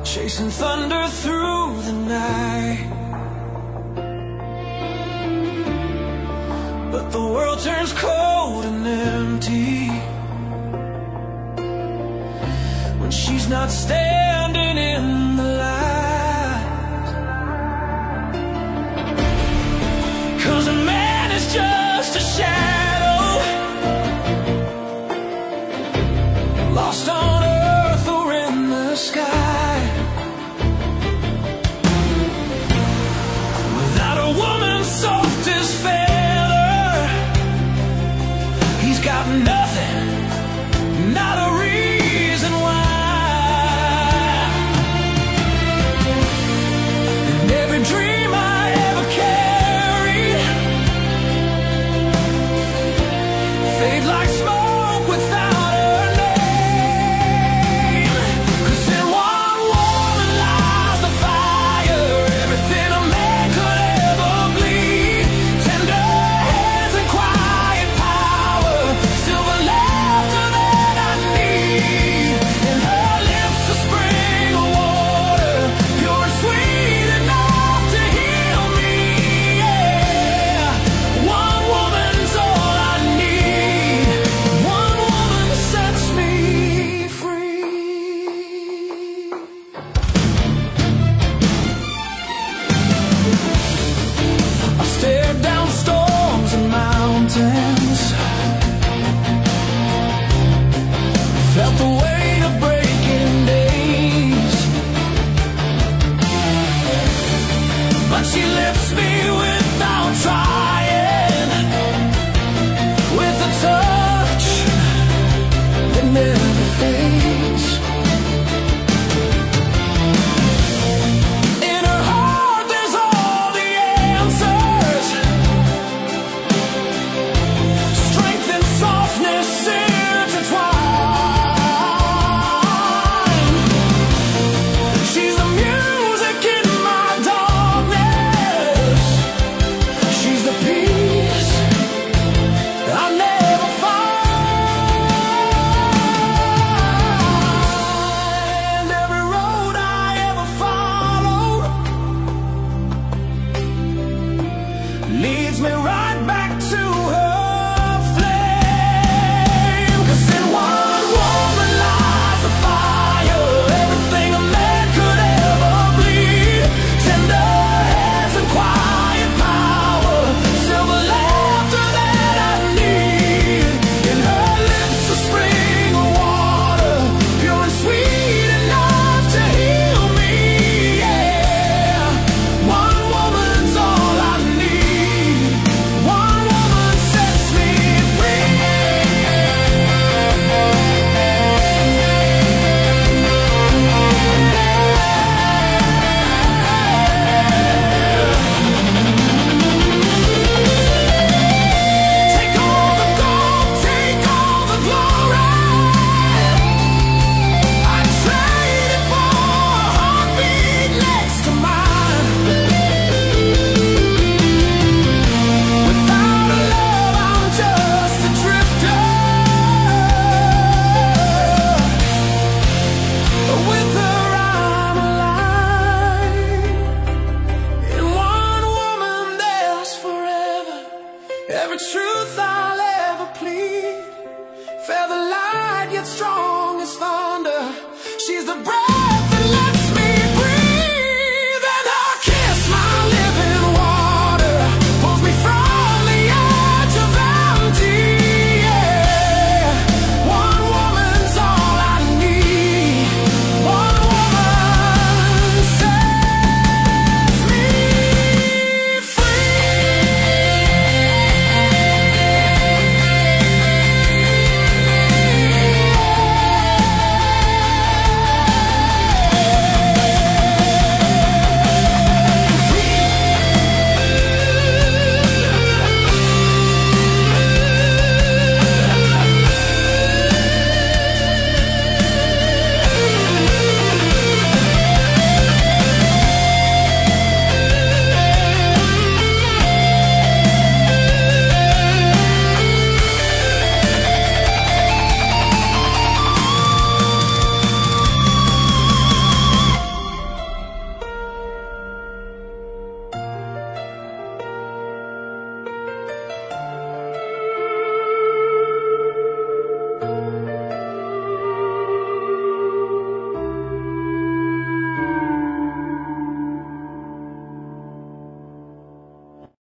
chasing thunder through the night. But the world turns cold and empty when she's not standing in the light. 'Cause a man is just a shadow, lost on earth or in the sky. Without a woman's softest feather, he's got nothing, not a reason why. And every dream I ever carried fade like smoke without her name. 'Cause in one woman lies the fire, everything a man could ever bleed. Tender hands and quiet power, silver laughter that I need. In her lips a spring of water, pure and sweet enough to heal me. Yeah, one woman's all I need. One woman sets me free. I stared down storms and mountains, felt the weight of breaking days, but she lifts me without trying, with a touch that never fades. In her heart there's all the answers, strength and softness intertwined. She's the music in my darkness, she's the peace I never find. Every road I ever followed leads me right back to her flame. 'Cause in one woman lies the fire, everything a man could ever bleed. Tender hands and quiet power, silver laughter that I need. In her lips a spring of water, pure and sweet enough to heal me. Yeah, one woman's all I need. One woman sets me free. Take all the gold, take all the glory, I trade it for a heartbeat next to mine. Without a love I'm just a drifter, with her I'm alive. In one woman there's forever, every truth I'll ever plead. Fair the light, yet strong as thunder, she's the breath